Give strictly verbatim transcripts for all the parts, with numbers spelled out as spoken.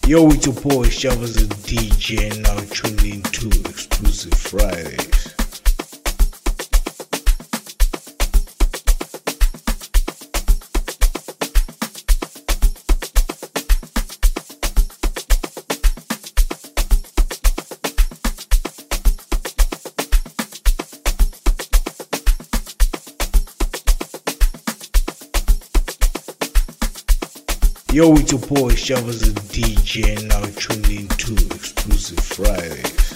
Yo, it's your boy Shavas the D J, now tuned into Exclusive Fridays. Yo, it's your boy Shavas the D J, now tuned into Exclusive Fridays.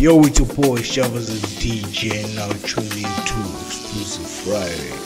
Yo, it's your boy Shavas the D J, now tuned into Exclusive Fridays.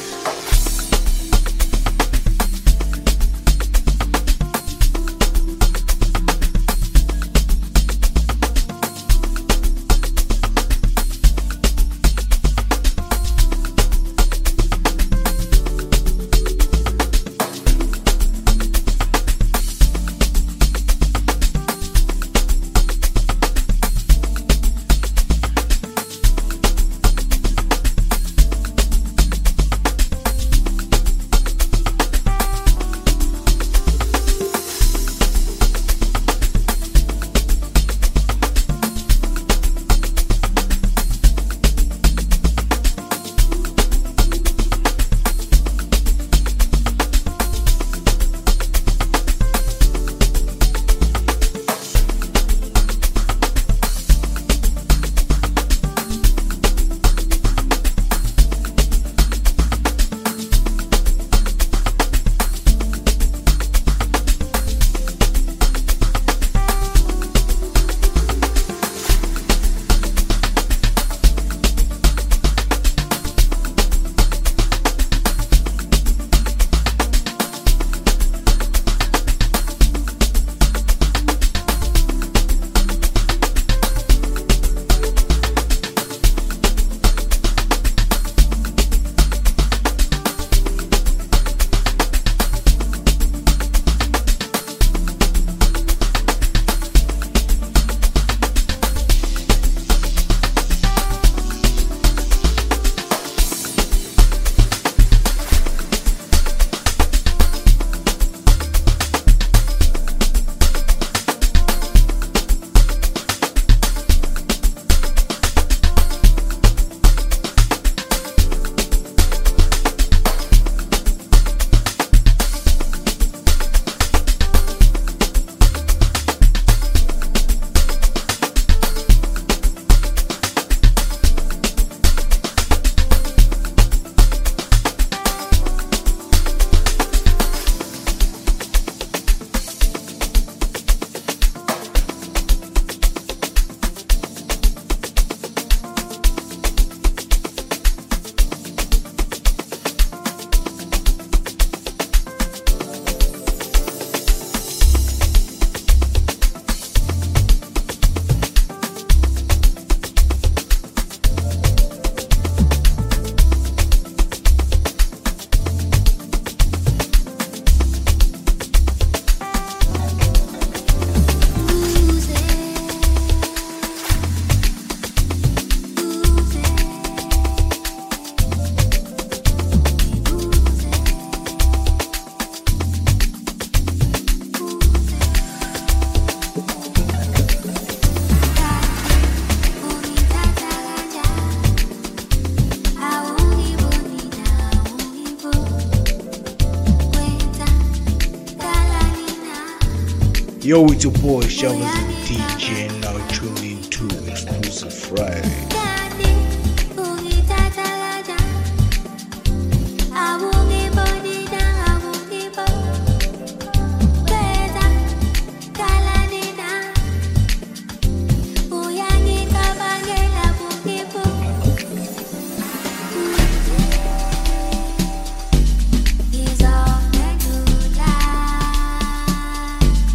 Yo, it's your boy Shavas the D J, now tuned into Exclusive Friday.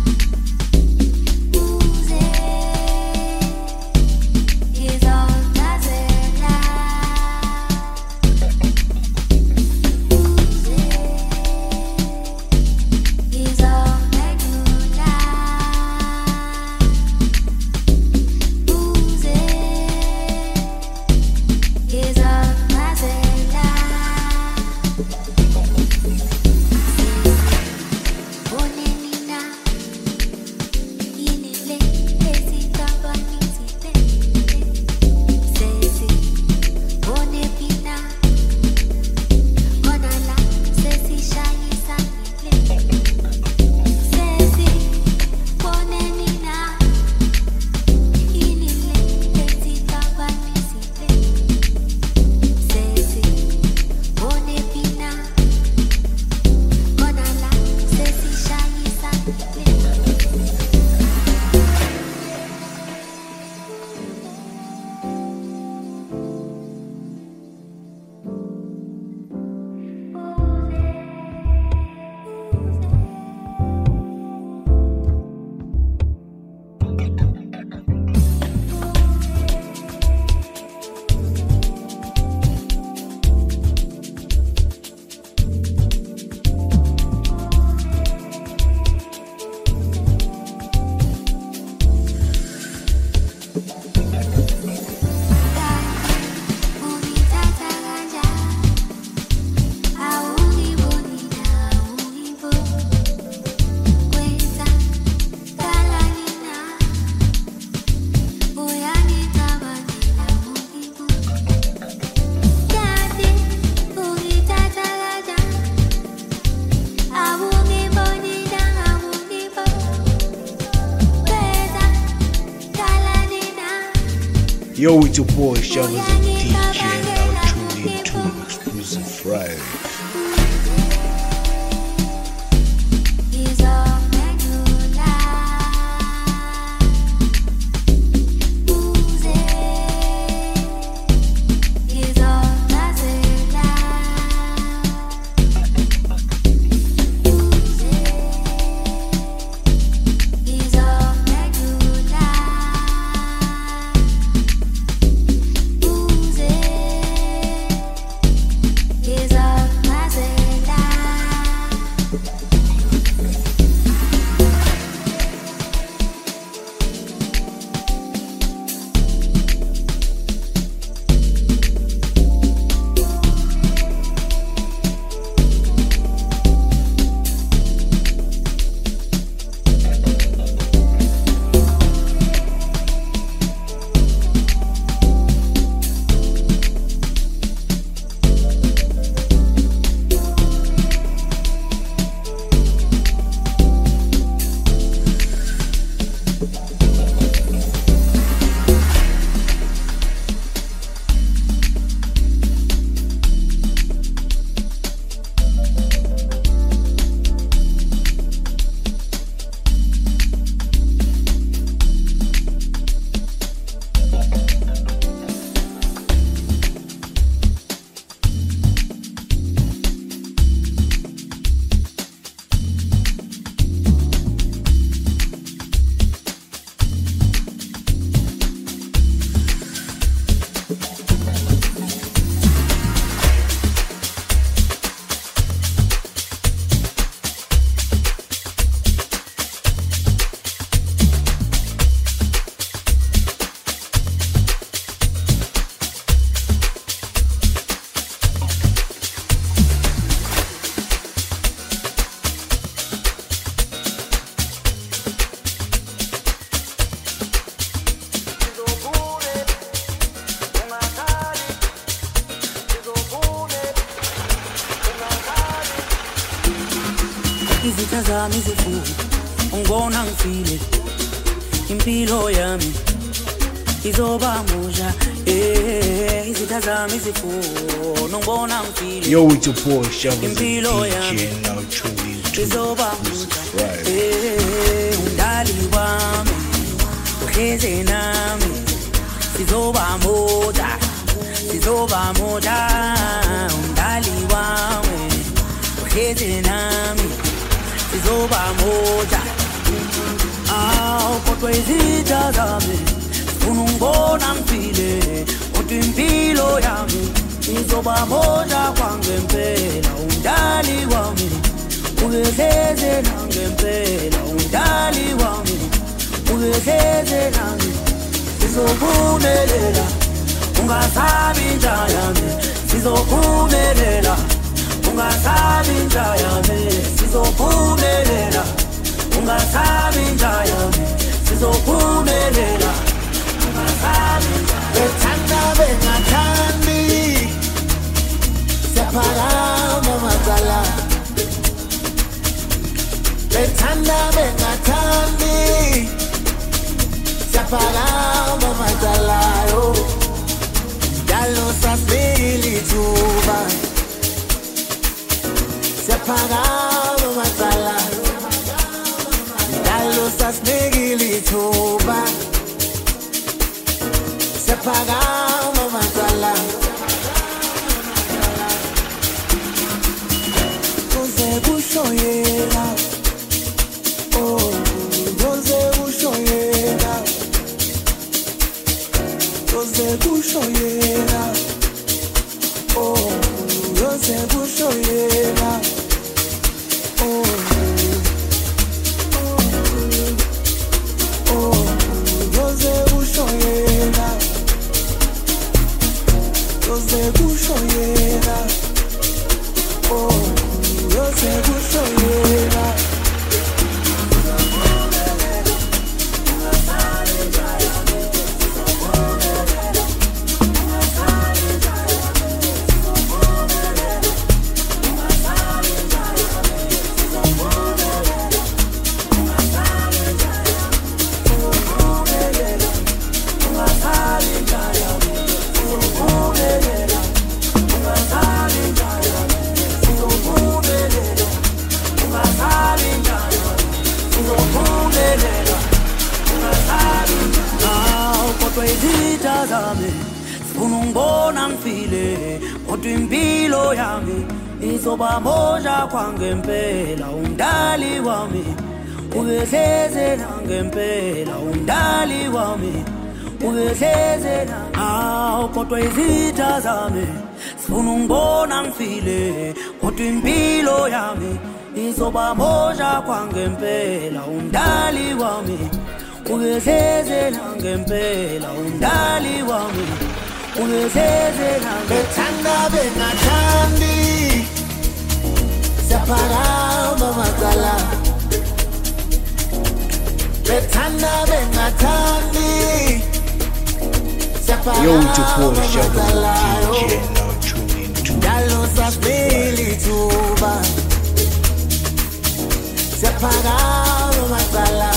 He's all that Yo, it's your boy Shavas the D J, now tuned into Exclusive Friday. Izitha zami zifuba ungibona ngifile impilo yami izoba musha eh izitha zami zifuba ungibona ngifile Yo, it's your boy Shavas the impilo D J, yami now tuned into izoba Exclusive musha Friday. eh undali wami uhleze nami sizoba moja sizoba moja undali wami uhleze nami sizoba moja aw kodwa izitha zami sifuna ungibona ngifile kodwa impilo yami izoba moja kwangempela undali wami uyehleze nangempela undali wami uyehleze nami sizophumelela ungasabi njalo yami sizophumelela ungasabi njalo yami sizophumelela ungasabi njalo yami sizophumelela ungasabi njalo bethanda bengathandi siyaphakama macala bethanda bengathandi siyaphakama macala yo njalo sasibili thuba siyaphakama macala njalo sasibili thuba siyaphakama macala kuze kusho yena oh kuze kusho yena kuze kusho yena oh kuze kusho yena oh oh kuze kusho yena kuze kusho yena oh kuze kusho yena izitha zami sifuna ungibona ngifile kodwa impilo yami izoba moja kwangempela umdali wami ubehleze nangempela umdali wami ubehleze awu kodwa izitha zami sifuna ungibona ngifile kodwa impilo yami izoba moja kwangempela umdali wami ubehleze nangempela umdali wami ubehleze bethanda bengathandi siyaphakama macala bethanda bengathandi Yo, it's your boy, Shabba D J, now tuning to Dalo sasbili tuba siyaphakama macala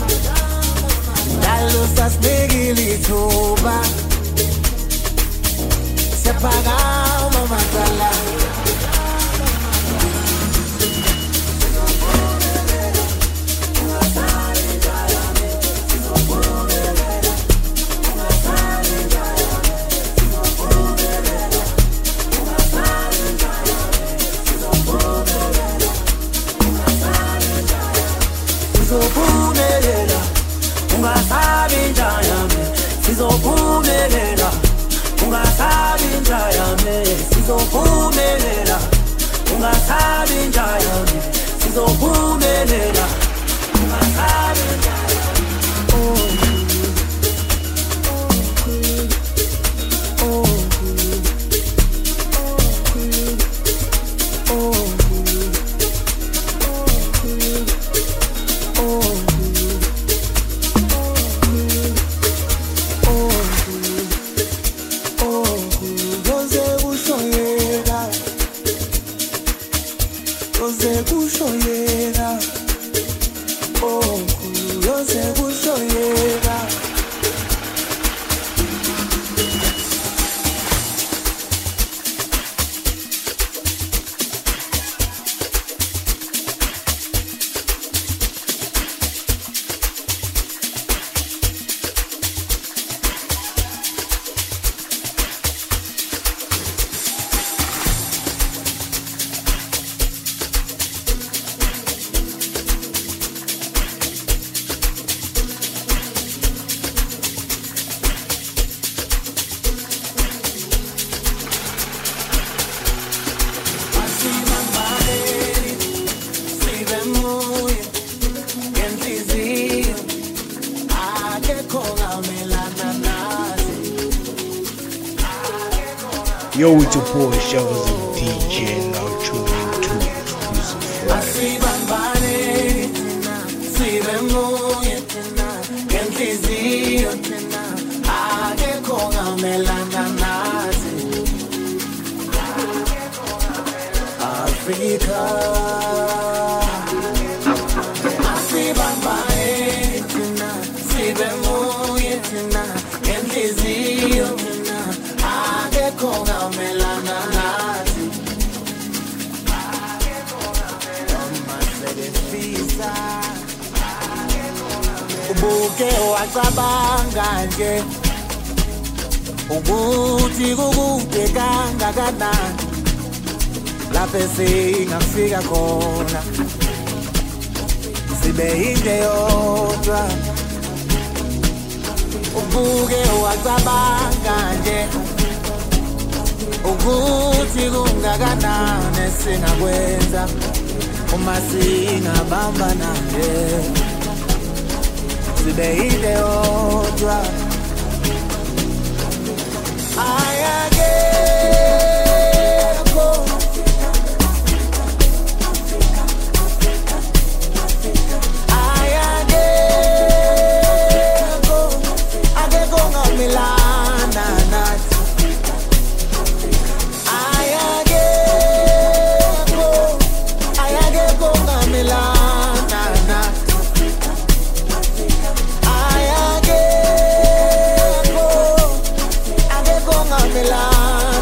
Dalo sasbili tuba siyaphakama macala Sizophumelela ungasabi njayami sizophumelela ungasabi njayami sizophumelela ungasabi njayami sizophumelela ungasabi njayami Yo, it's your boy, Shabba D J, now tuning to Exclusive Friday. Ubuke wacabanga nje ukuthi kukude kangakanani lapho singafika khona sibe inde yodwa ubuke wacabanga nje ukuthi kungakanani singakwenza uma singabambana nje sibe inde yodwa ayake Milan.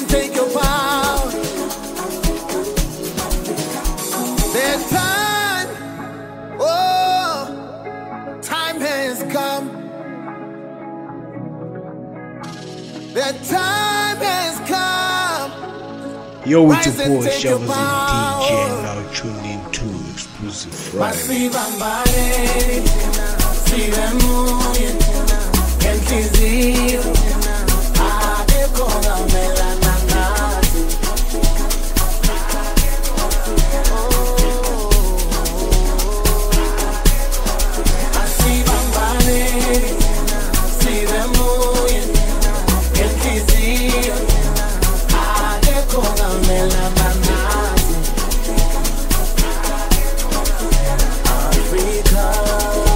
and take your power. There's time, oh, time has come. The time has come. Yo, it's your boy Shovels and D J, now tuned into Exclusive Friday. See them moving, can't see you. Ah, they call them melananati. I see Bambani, see them moving, can't see you. Ah, they call them melananati. Africa.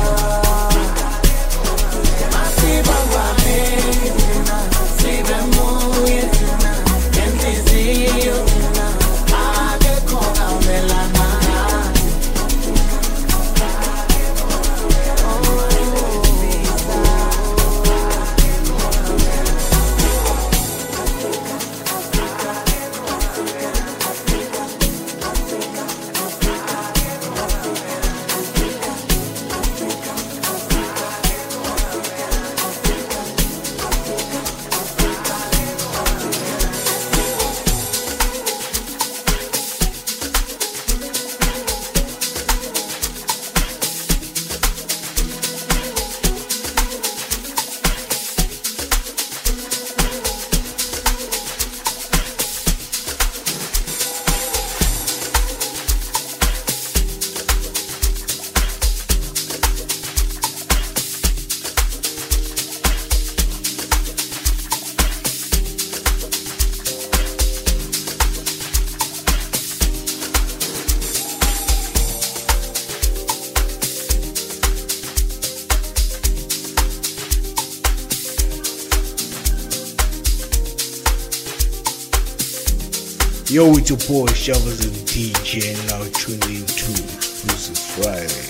Yo, it's your boy Shovels and D J, now tuned into Exclusive Friday.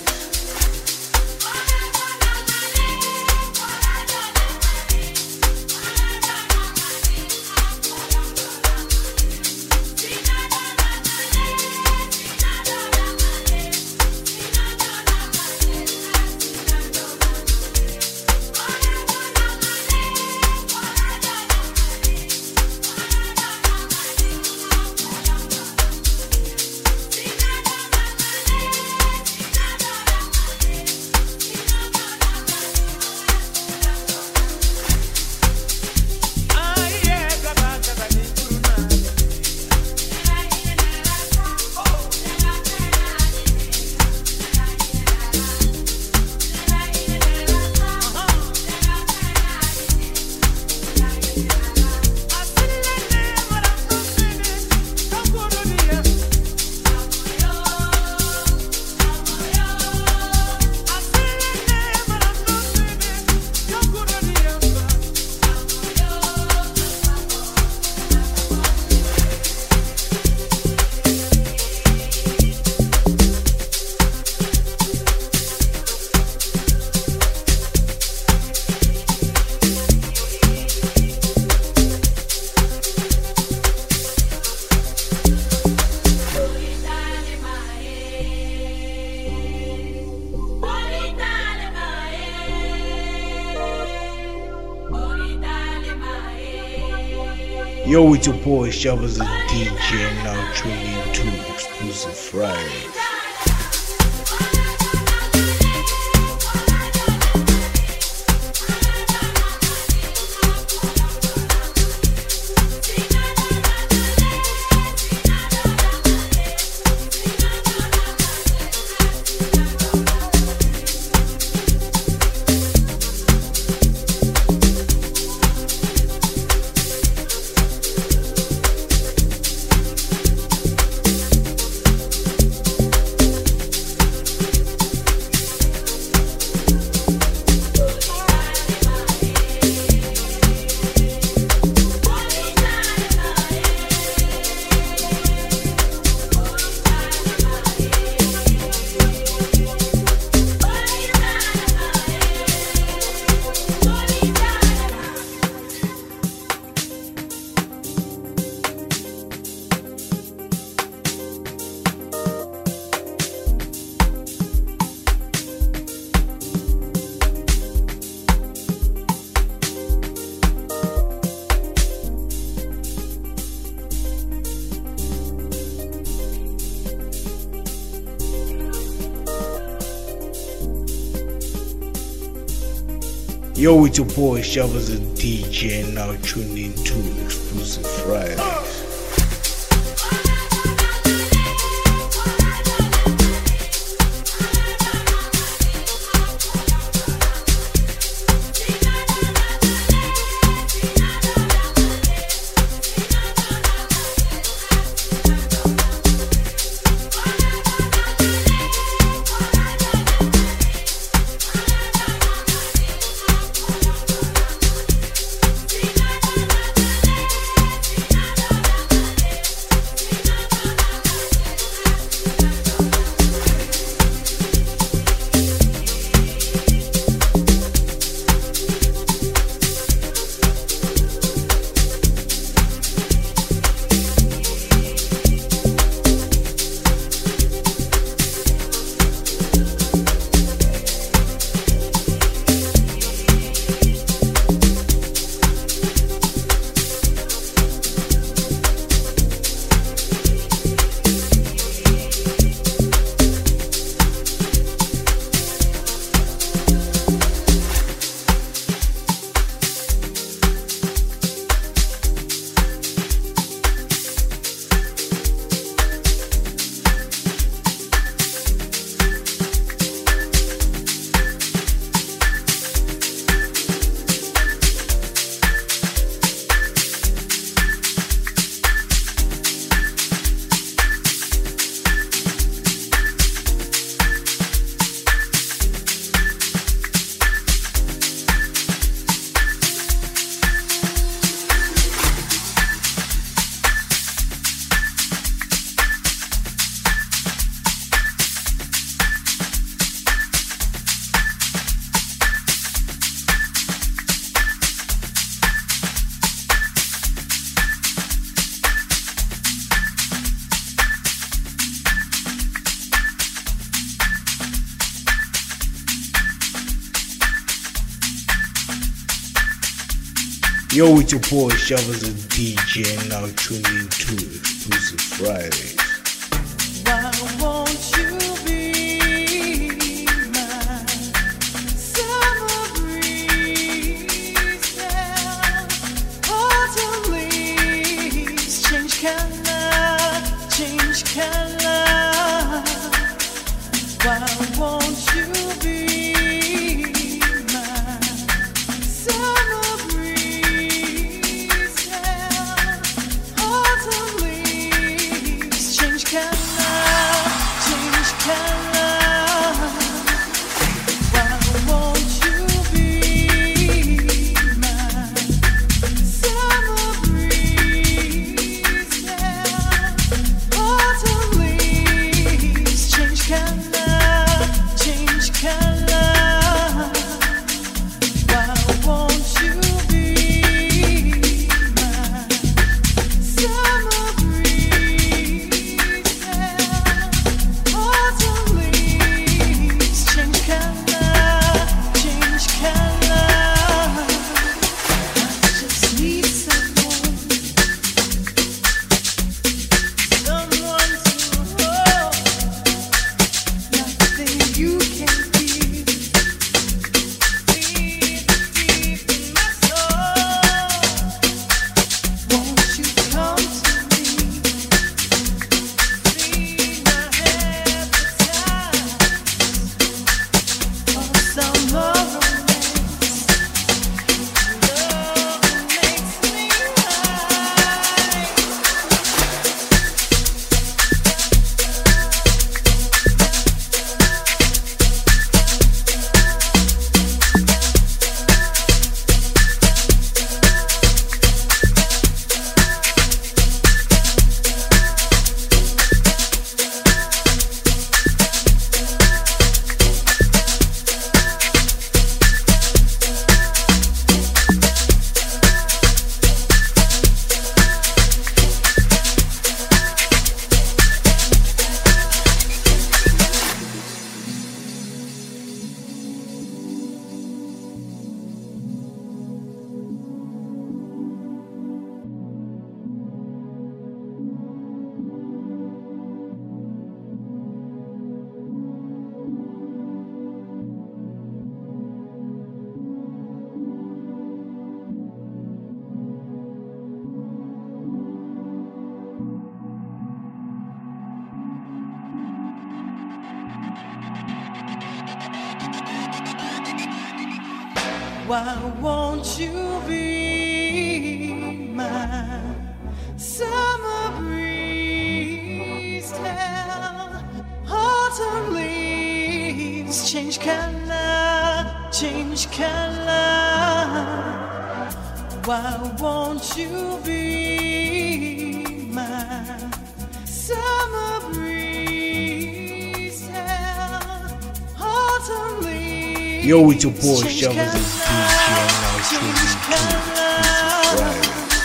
Yo, it's your boy Shovels and D J, now tuned into Exclusive Friday. Yo, it's your boy Shovels and D J, and now tuned into Exclusive Fridays. Yo, it's your boy Shovels and D J, and now tuned into Exclusive Fridays. Why won't you be my summer breeze now? Autumn leaves change color, change color. Why won't you be my summer breeze now? Autumn leaves change color, change color. Why won't you be my summer breeze now? Why won't you be my summer breeze? Tell autumn leaves change color, change color. Why won't you be my summer breeze? Tell autumn leaves. Yo, it's your boy Shovels and D J, and now tuning to Right.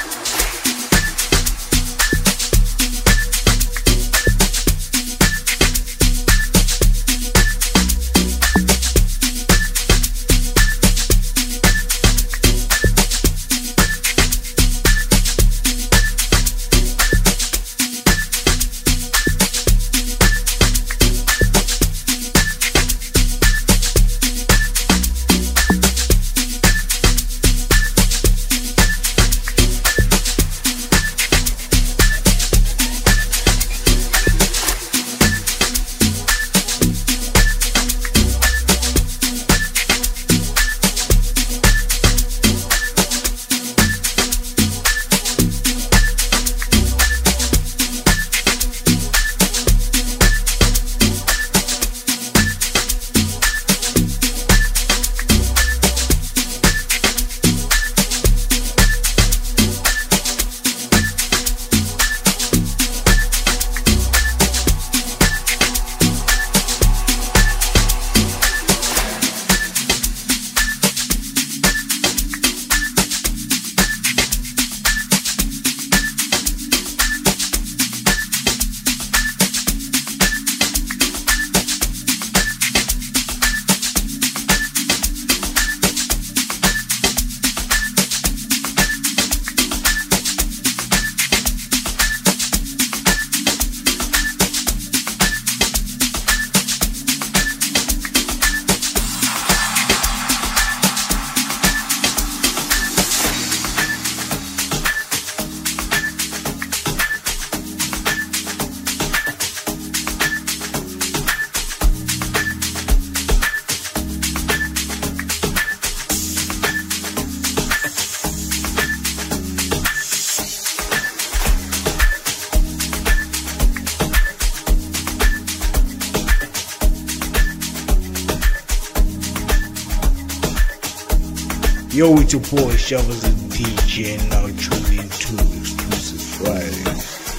Yo, it's your boy Shovels and D J, and now tuning into Exclusive Friday.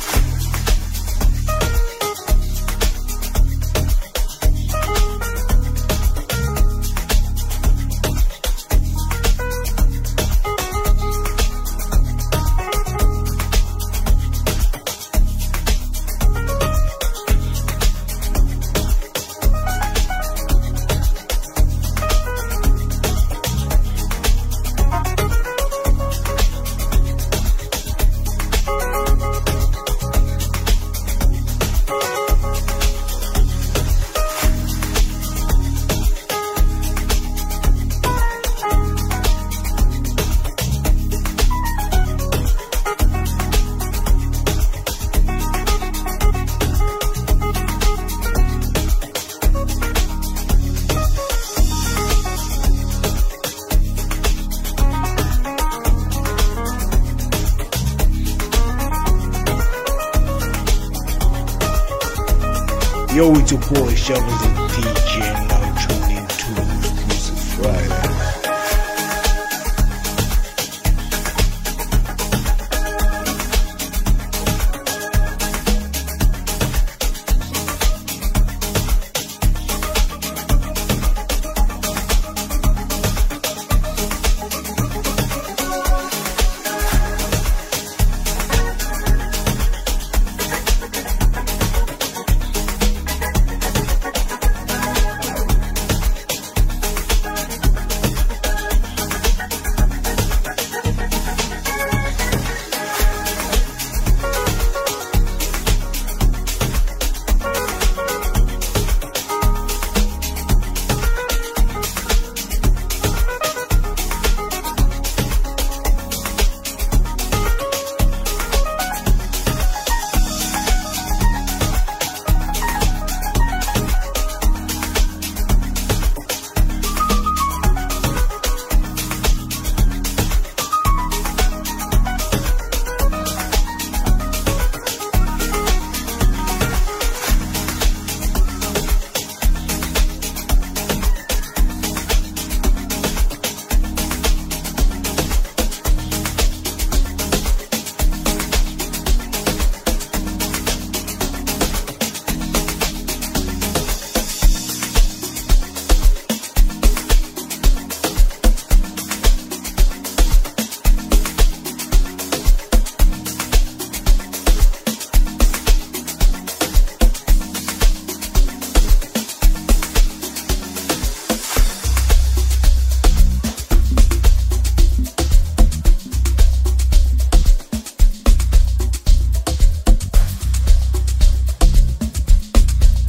Yo, it's your boy Shovels and D J, and now tuning into Exclusive Friday.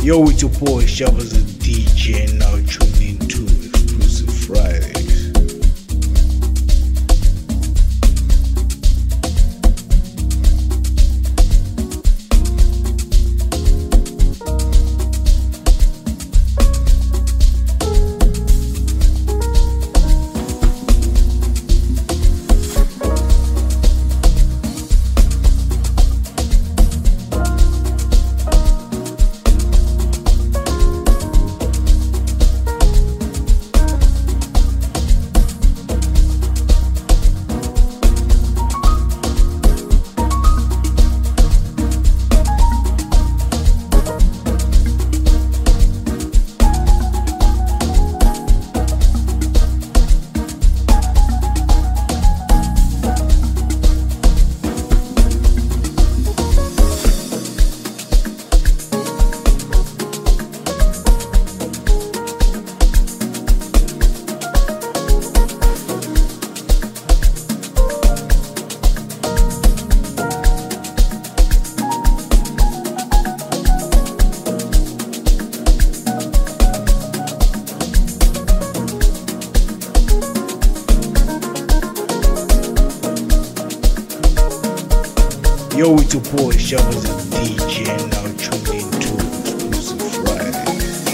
Yo, it's your boy Shavas the D J, now tuned into Exclusive Fridays. Yo, it's your boy Shavas the D J, now tuned into Exclusive Fridays.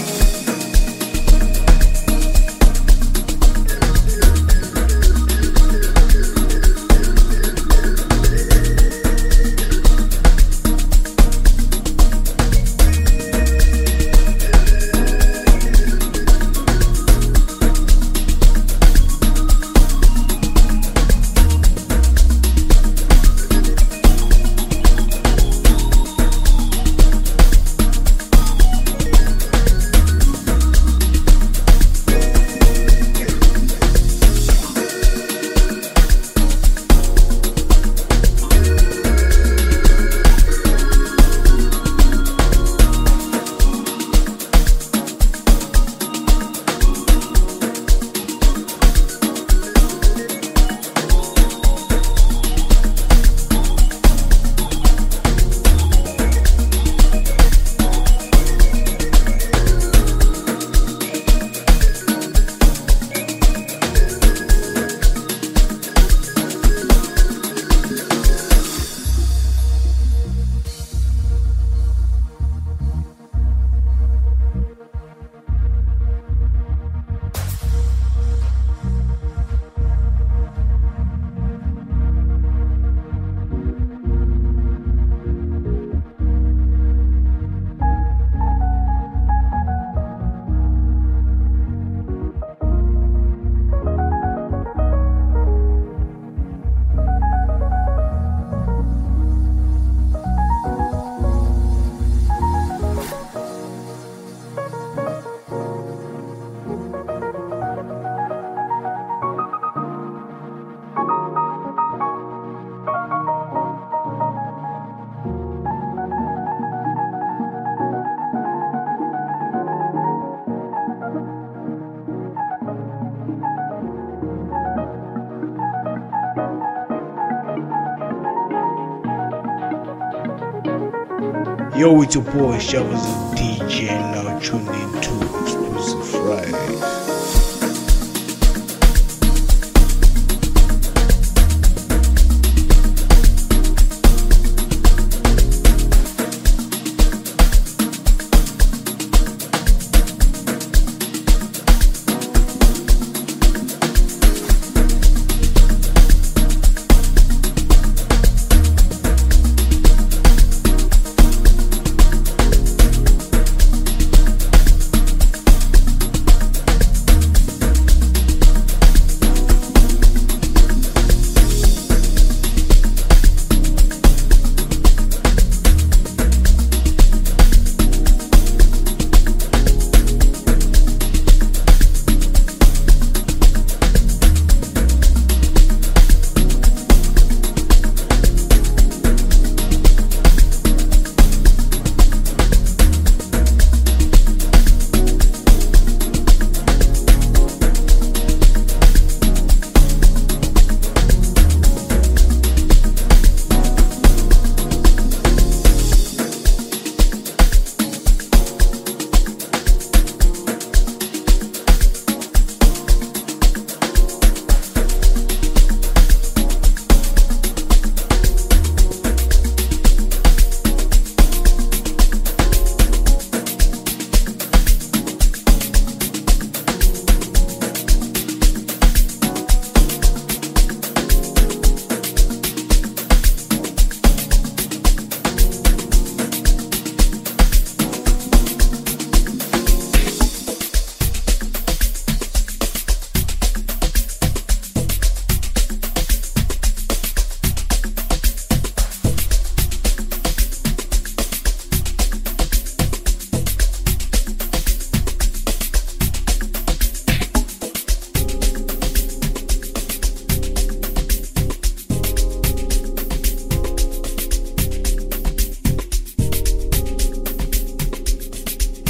Yo, it's your boy Shavas the D J, now tuned into Exclusive Fridays.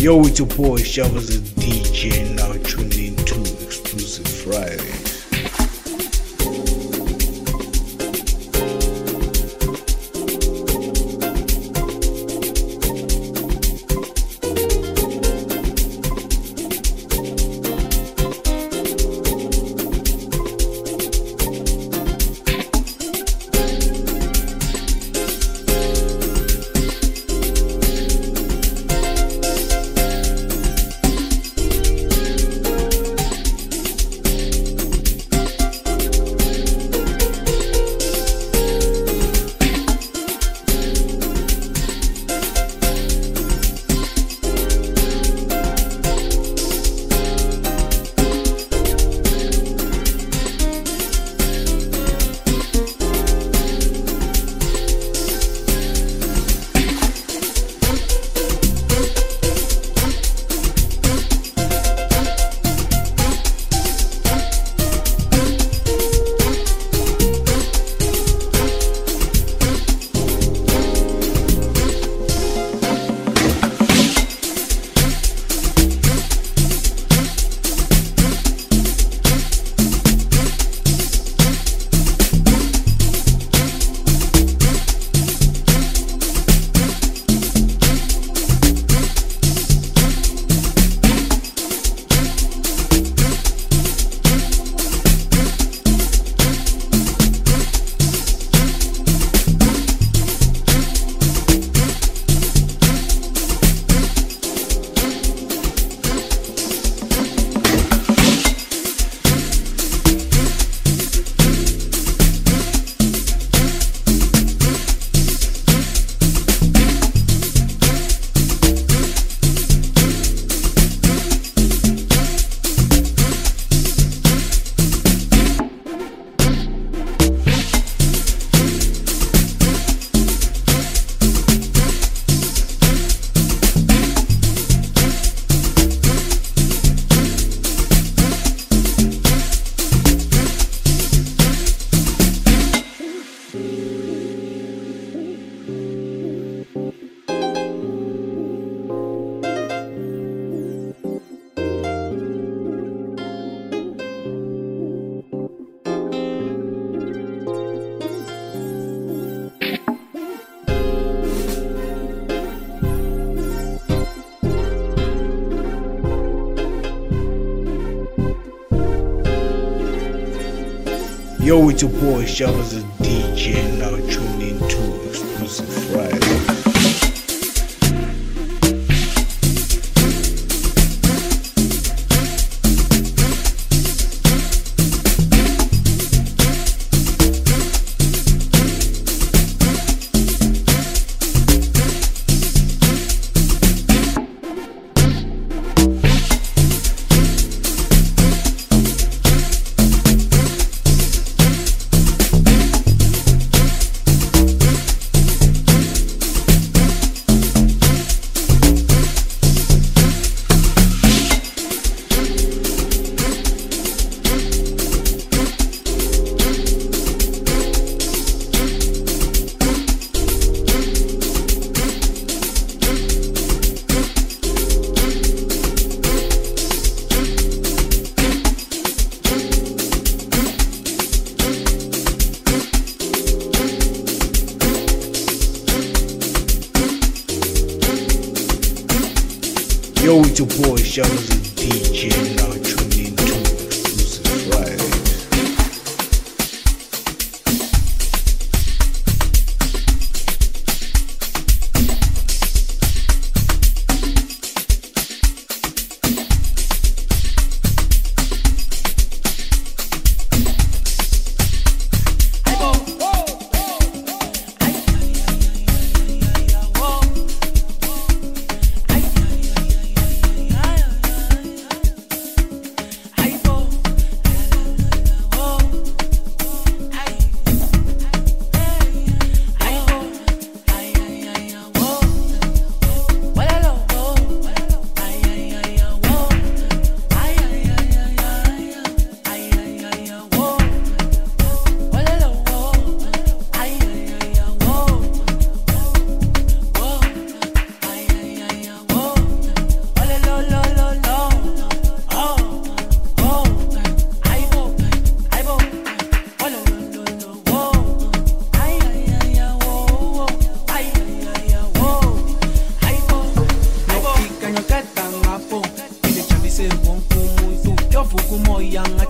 Yo, it's your boy Shavas the D J, now tuned into Exclusive Fridays. Yo, it's your boy Shavas the D J, now tuned into Exclusive Fridays. Yo, it's your boy Shavas the D J, now tuned into Exclusive Fridays.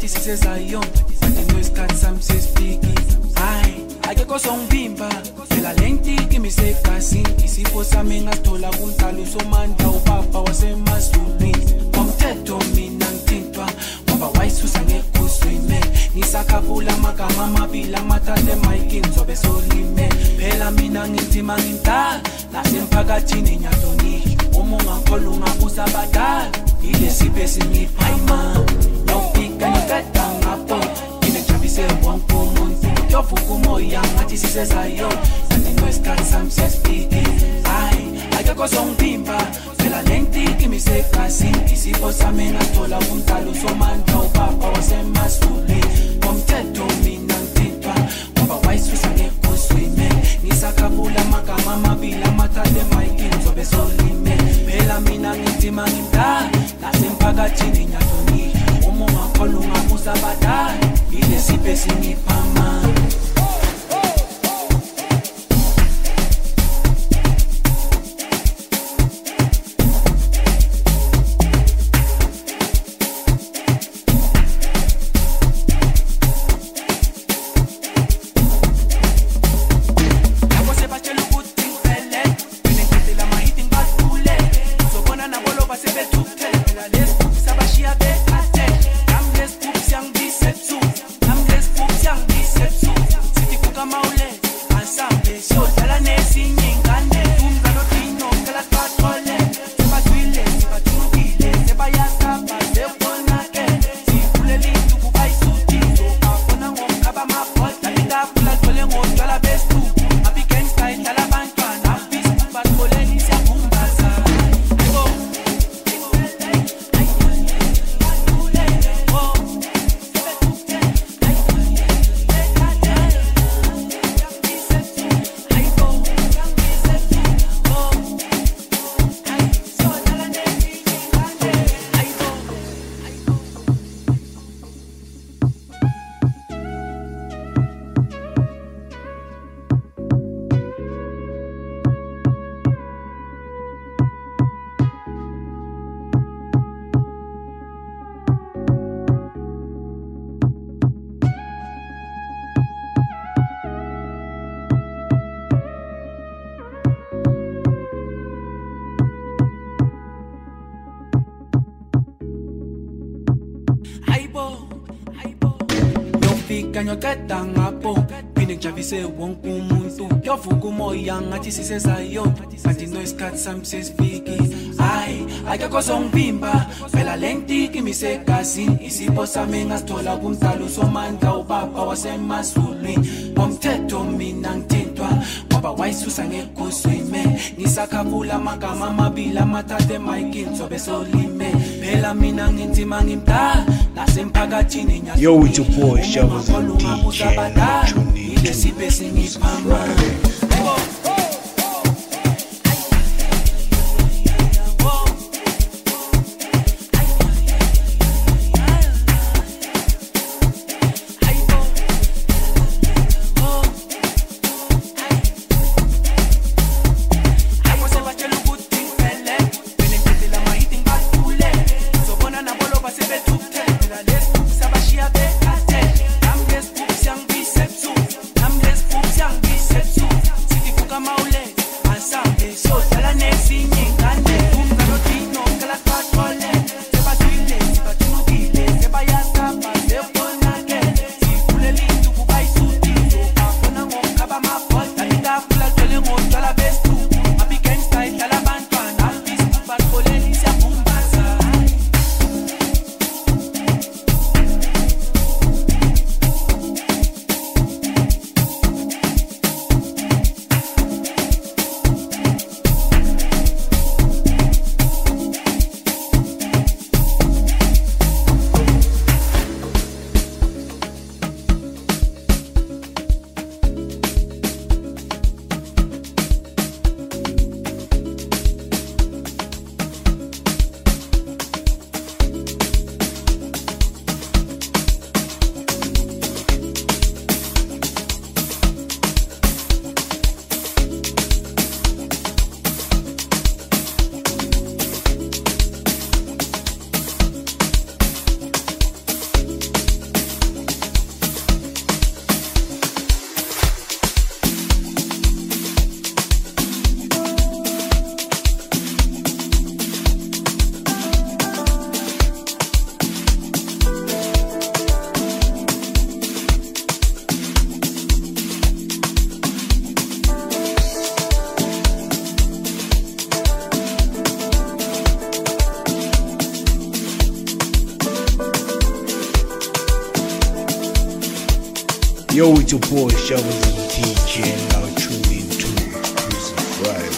ngathi sisezayo Kanti noyisikhathi sami sesifiki Hayi akekho songivimba phela lentiki misegazini isifo sami ngasithola kumdalo somandla ubaba wasemazulwini Ngomthetho mina ngithintwa ngoba wayisusa ngekhuswime Ngisakhabula amagama amabili amathathe mayikini zobe solime Phela mina nginzima ngintala nasemphakathini nyadoni Uma ungakholwa ungabuza abadala Ilesiphe singipha imali Nofika ngikada ngapho Nginejabise wonke umuntu Yovuka umoya ngathi sisezayo Kanti noyisikhathi sami sesifiki Hayi akekho songivimba phela lentiki misegazini isifo sami ngasithola kumdalo somandla ubaba wasemazulwini Ngomthetho mina ngithintwa ngoba wayisusa ngekhuswime Ngisakhabula amagama amabili amathathe mayikini zobe solime Phela mina nginzima ngimdala nasemphakathini nyadoni Uma ungakholwa ungabuza abadala Ilesiphe singipha amali Ngiyokada ngapho phinde ngijabise wonke umuntu yovuka umoya ngathi sisezayo kanti noyisikhathi sami sesifiki hayi akekho songivimba phela lentiki misegazini isipho sami ngasithola kumdalo somandla ubaba wasemazulwini Ngomthetho mina ngithintwa ngoba wayisusa ngekhuswime Ngisakhabula amagama amabili amathathe mayikini zobe solime Phela mina nginzima ngimdala nasemphakathini nyadoni Yo, it's your boy Shovels and D J now tuning into Tuesday Friday. I'm Yo, it's your boy Shovels and T J, and now tune into Exclusive Friday.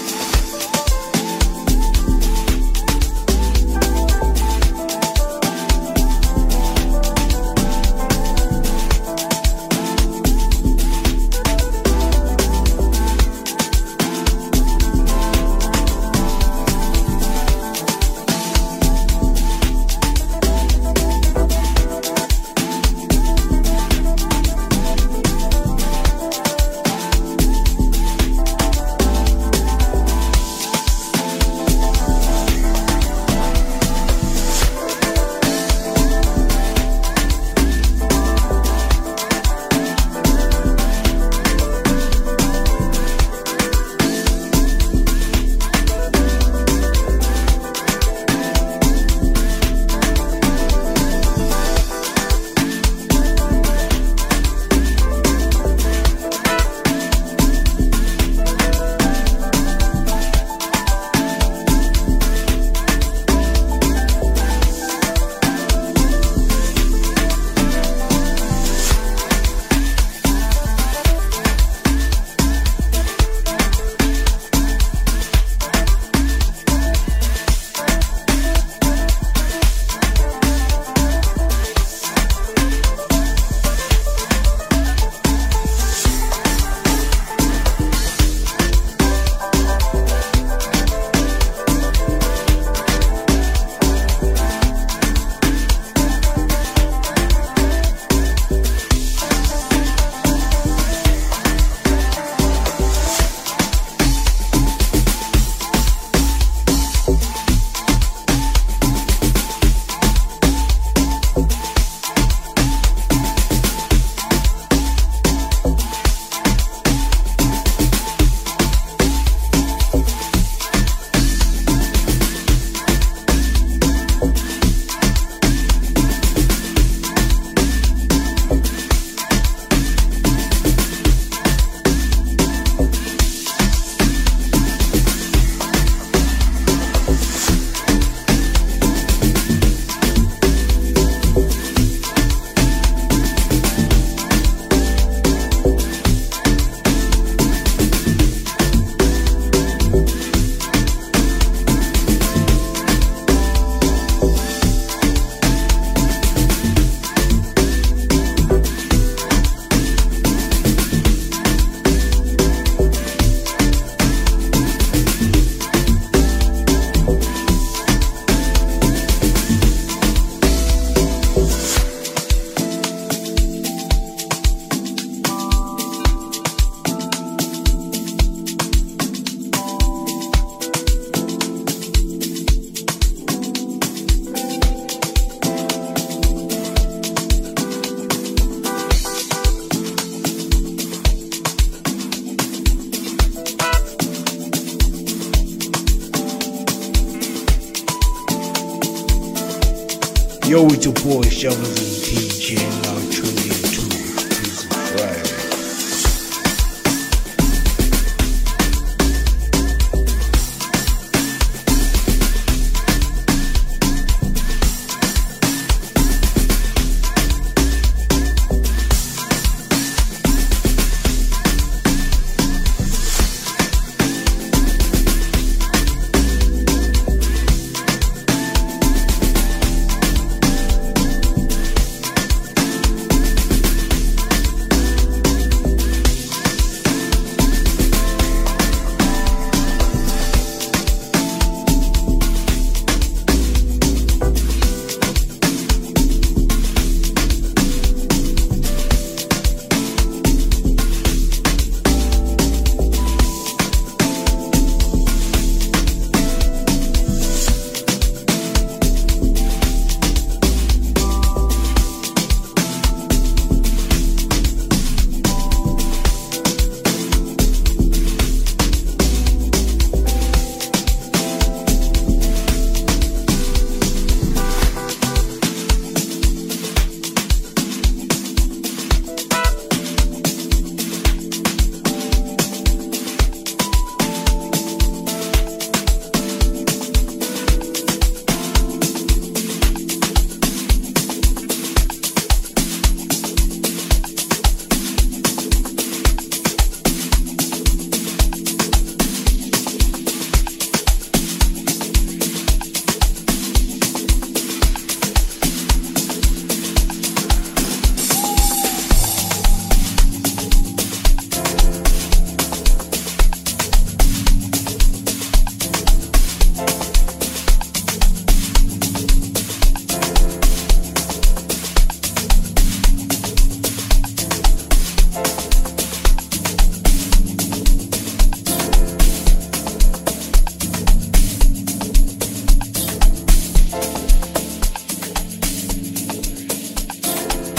Yo, it's your boy Shovels and T J, and now tune into Exclusive Friday.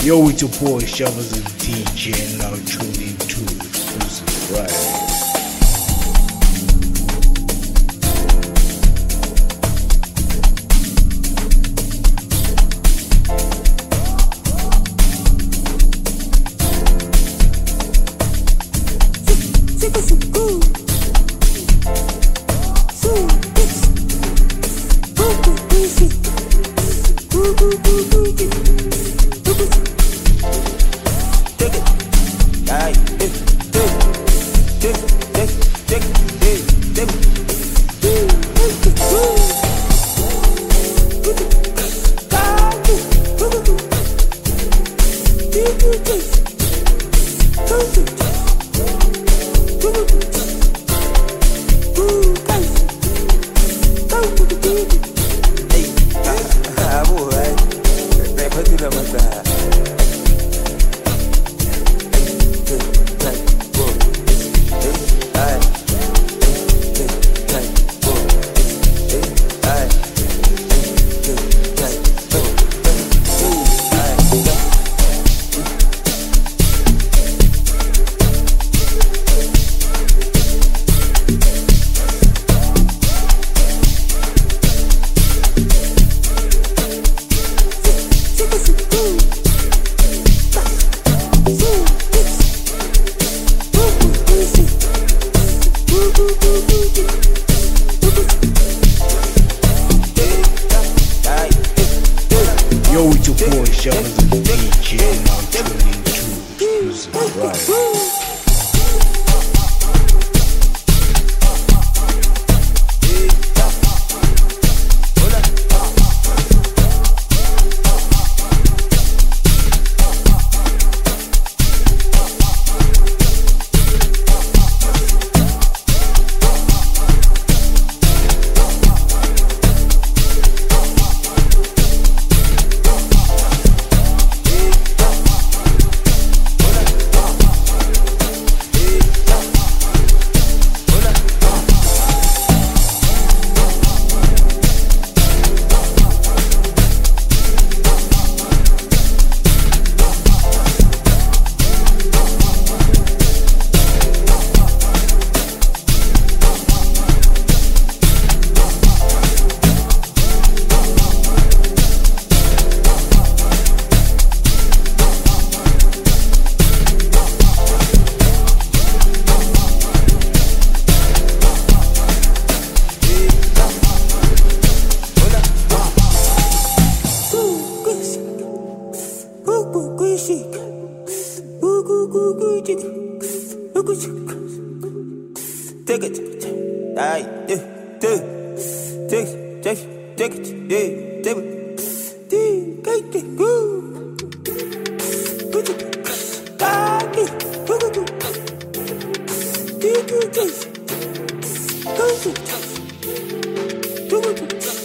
Yo, it's your boy Shovels and D J, and now tuned into Exclusive Friday. Yo, it's your boy Shovels and D J, and now tuned into Exclusive Friday. Take it, aye, take it, take it, take it, take it, yeah, take it, take it, go, put it, take it, go, go, go, take it, take it, go, go, go, go,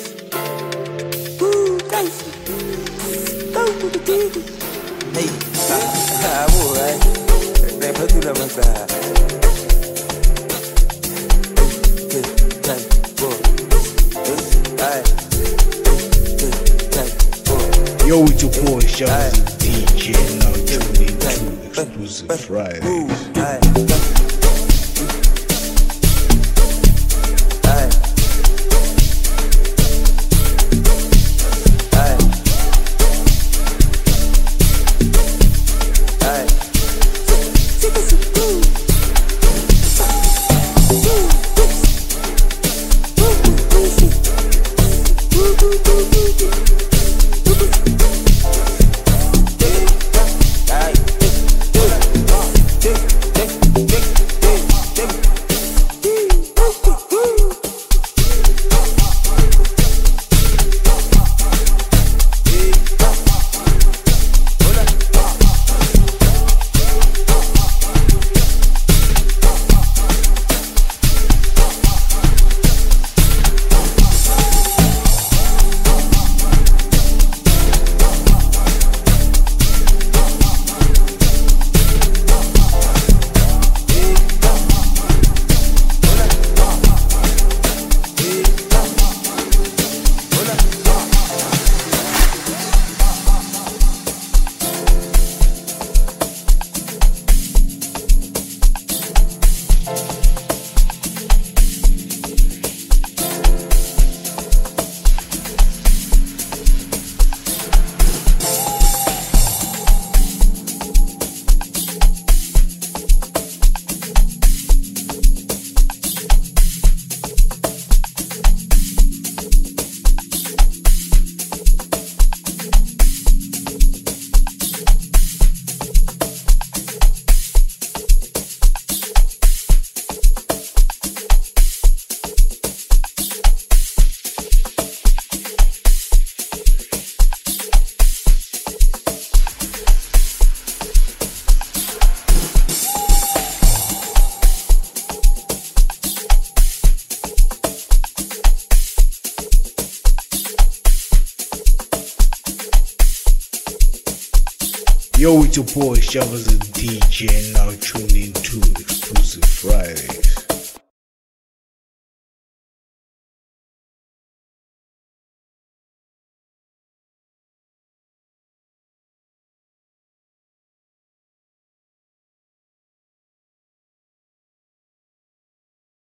go, go, go, go, hey, ah, boy, right, right, put it on my side. Yo, it's your boy Shovels and D J, and now tuned into Exclusive Friday. Yo, it's your boy Shavas the D J, now tuned into Exclusive Fridays.